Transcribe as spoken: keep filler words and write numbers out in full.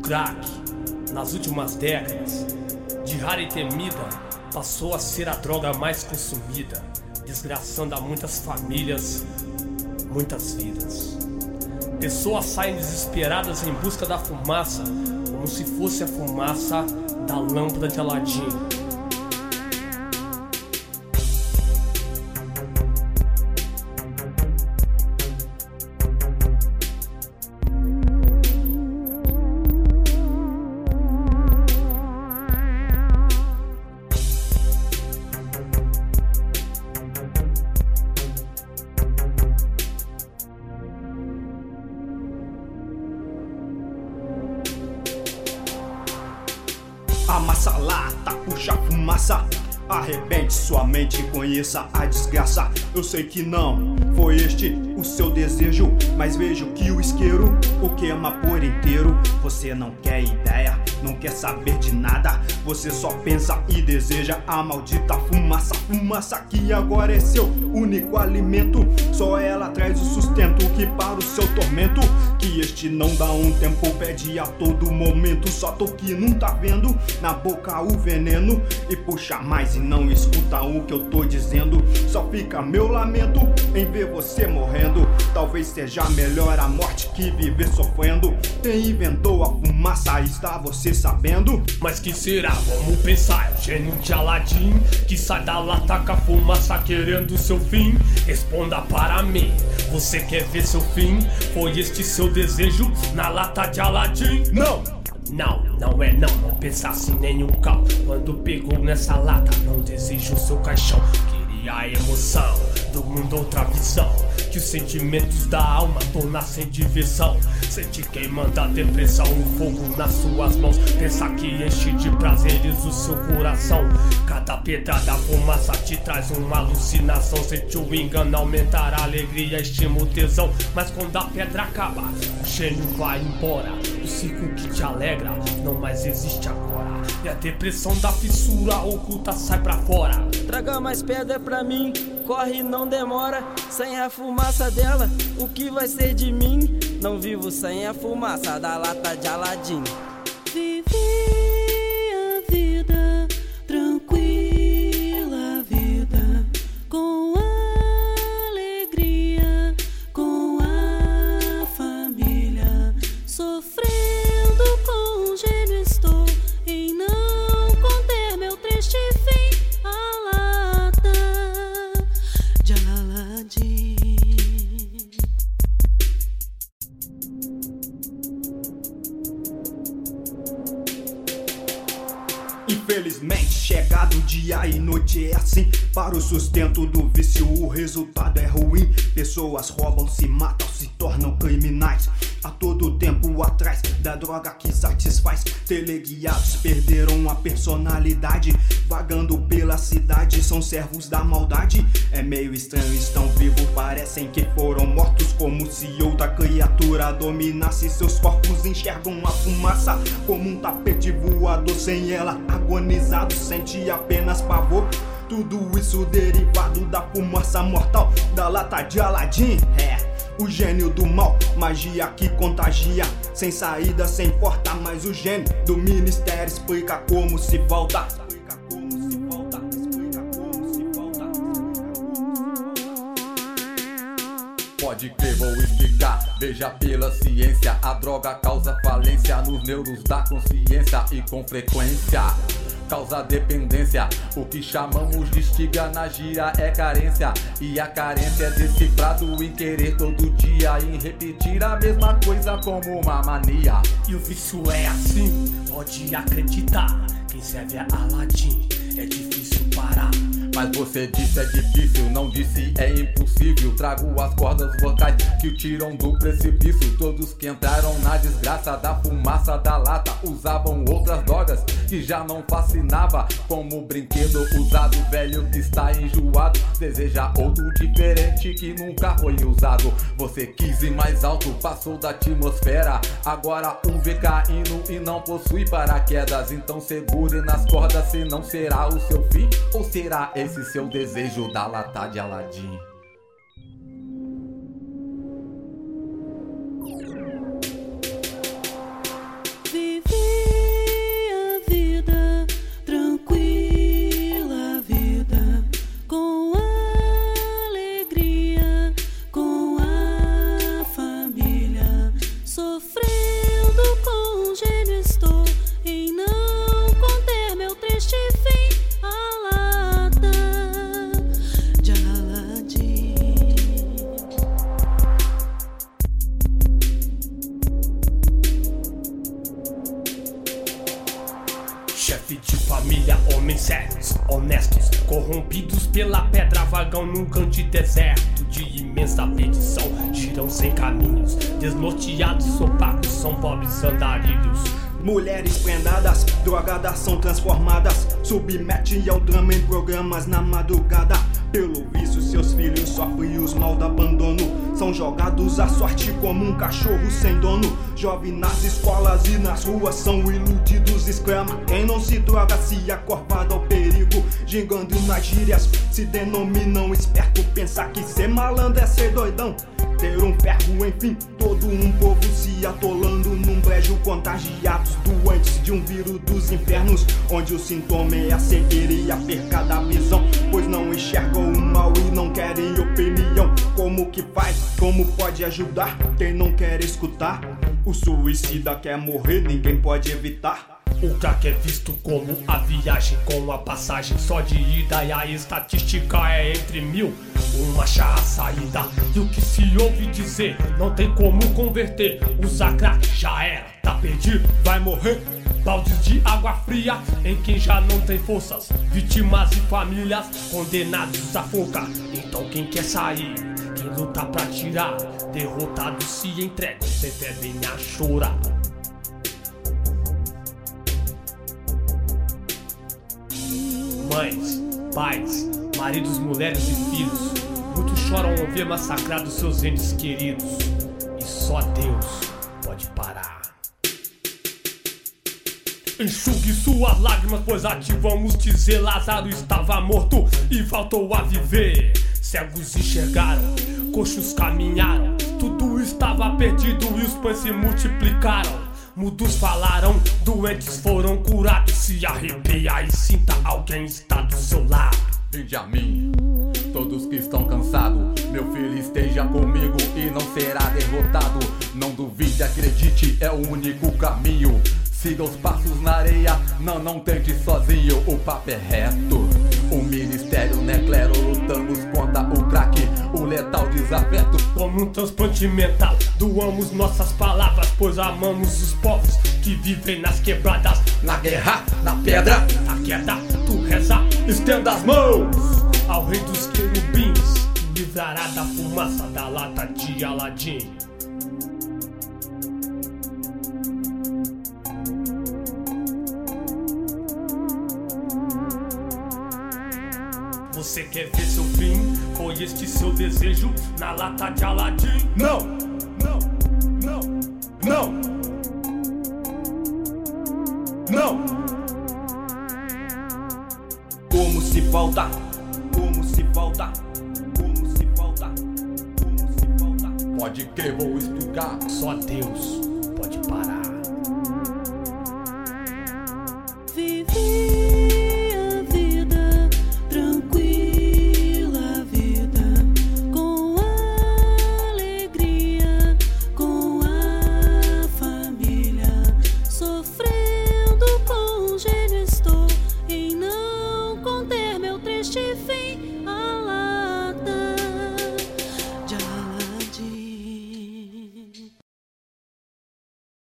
crack, nas últimas décadas, de rara e temida, passou a ser a droga mais consumida, desgraçando a muitas famílias, muitas vidas. Pessoas saem desesperadas em busca da fumaça, como se fosse a fumaça da lâmpada de Aladim. Amassa a lata, puxa a fumaça, arrebente sua mente, conheça a desgraça. Eu sei que não foi este o seu desejo, mas vejo que o isqueiro o queima por inteiro. Você não quer ideia, não quer saber de nada, você só pensa e deseja a maldita fumaça. Fumaça que agora é seu único alimento, só ela traz o sustento que para o seu tormento. Que este não dá um tempo, pede a todo momento. Só tô que não tá vendo, na boca o veneno, e puxa mais e não escuta o que eu tô dizendo. Só fica meu lamento em ver você morrendo. Talvez seja melhor a morte que viver sofrendo. Quem inventou a fumaça está você sabendo? Mas que será? Vamos pensar, é o gênio de Aladim que sai da lata com a fumaça querendo seu fim. Responda para mim, você quer ver seu fim? Foi este seu desejo na lata de Aladim? Não! Não, não é não, não pensasse em nenhum cal. Quando pegou nessa lata, não desejo seu caixão. Queria a emoção do mundo, outra visão, que os sentimentos da alma tornassem diversão. Sente queimando a depressão, o fogo nas suas mãos. Pensa que enche de prazeres o seu coração. Cada pedra da fumaça te traz uma alucinação. Sente o engano aumentar a alegria, estima o tesão. Mas quando a pedra acaba, o gênio vai embora. O ciclo que te alegra não mais existe agora, e a depressão da fissura oculta sai pra fora. Traga mais pedra pra mim, corre não demora. Sem a fumaça dela, o que vai ser de mim? Não vivo sem a fumaça da lata de Aladim. Vivi a vida tranquila, a vida com alegria, com a família. Sofrendo com um gênio estou em não conter meu triste fim. A lata de Aladim. Infelizmente, chegado dia e noite é assim. Para o sustento do vício o resultado é ruim. Pessoas roubam, se matam, se tornam criminais. A todo tempo atrás da droga que satisfaz. Teleguiados perderam a personalidade, vagando pela cidade, são servos da maldade. É meio estranho, estão vivos, parecem que foram mortos, como se outra criatura dominasse seus corpos. Enxergam a fumaça como um tapete voador, sem ela agonizado, sente apenas pavor. Tudo isso derivado da fumaça mortal da lata de Aladim. É o gênio do mal, magia que contagia, sem saída, sem porta, mas o gênio do ministério explica como se volta. Explica como se volta, explica como se volta. Pode crer, vou explicar, veja pela ciência. A droga causa falência nos neuros da consciência e com frequência causa dependência. O que chamamos de estiga na gíria é carência, e a carência é decifrado em querer todo dia, em repetir a mesma coisa como uma mania. E o vício é assim, pode acreditar, quem serve é Aladim, é difícil parar. Mas você disse é difícil, não disse é impossível. Trago as cordas vocais que o tiram do precipício. Todos que entraram na desgraça da fumaça da lata usavam outras drogas que já não fascinava, como brinquedo usado velho que está enjoado. Deseja outro diferente que nunca foi usado. Você quis ir mais alto, passou da atmosfera. Agora o vê caindo e não possui paraquedas. Então segure nas cordas, senão será o seu fim. Ou será esse seu desejo da lata de Aladim? Vivi Homens sérios, honestos, corrompidos pela pedra, vagam num grande deserto de imensa perdição. Giram sem caminhos, desnorteados, opacos, são pobres andarilhos. Mulheres prendadas, drogadas são transformadas, submetem ao drama em programas na madrugada. Pelo vício seus filhos sofrem os mal do abandono, são jogados à sorte como um cachorro sem dono. Jovens nas escolas e nas ruas são iludidos, exclama quem não se droga se acorvado ao perigo. Gingando nas gírias se denominam esperto, pensar que ser malandro é ser doidão, ter um ferro, enfim, todo um povo se atolando num brejo, contagiados, doentes de um vírus dos infernos, onde o sintoma é a cegueira e a perca da visão, pois não enxergam o mal e não querem opinião. Como que faz? Como pode ajudar quem não quer escutar? O suicida quer morrer, ninguém pode evitar. O crack é visto como a viagem com a passagem só de ida, e a estatística é entre mil. Um achar a saída e o que se ouve dizer não tem como converter. Usar crack já era, tá perdido, vai morrer. Baldes de água fria em quem já não tem forças, vítimas e famílias condenados à forca. Então quem quer sair, quem luta pra tirar, derrotados se entregam sem fé bem a chorar. Mães, pais, maridos, mulheres e filhos, muitos choram ao ver massacrados seus entes queridos, e só Deus pode parar. Enxugue suas lágrimas, pois aqui vamos dizer: Lázaro estava morto e voltou a viver. Cegos enxergaram, coxos caminharam, tudo estava perdido e os pães se multiplicaram. Mudos falaram, doentes foram curados. Se arrepia e sinta alguém está do seu lado. Vinde a mim, todos que estão cansados, meu filho esteja comigo e não será derrotado. Não duvide, acredite, é o único caminho. Siga os passos na areia, não, não tente sozinho. O papo é reto, o ministério não é clero, lutamos contra o crack, o letal desafeto. Como um transplante mental, doamos nossas palavras, pois amamos os povos que vivem nas quebradas. Na guerra, na pedra, na queda, tu reza, estenda as mãos ao rei dos querubins, que livrará da fumaça da lata de Aladim. Você quer ver seu fim? Foi este seu desejo na lata de Aladim? Não, não, não, não, não. Como se volta? Como se volta? Como se volta? Como se volta? Pode crer, vou explicar. Só Deus pode parar. Vivi a vida tranquila, a vida com alegria, com a família, sofrendo com gênio estou em não conter meu triste fim.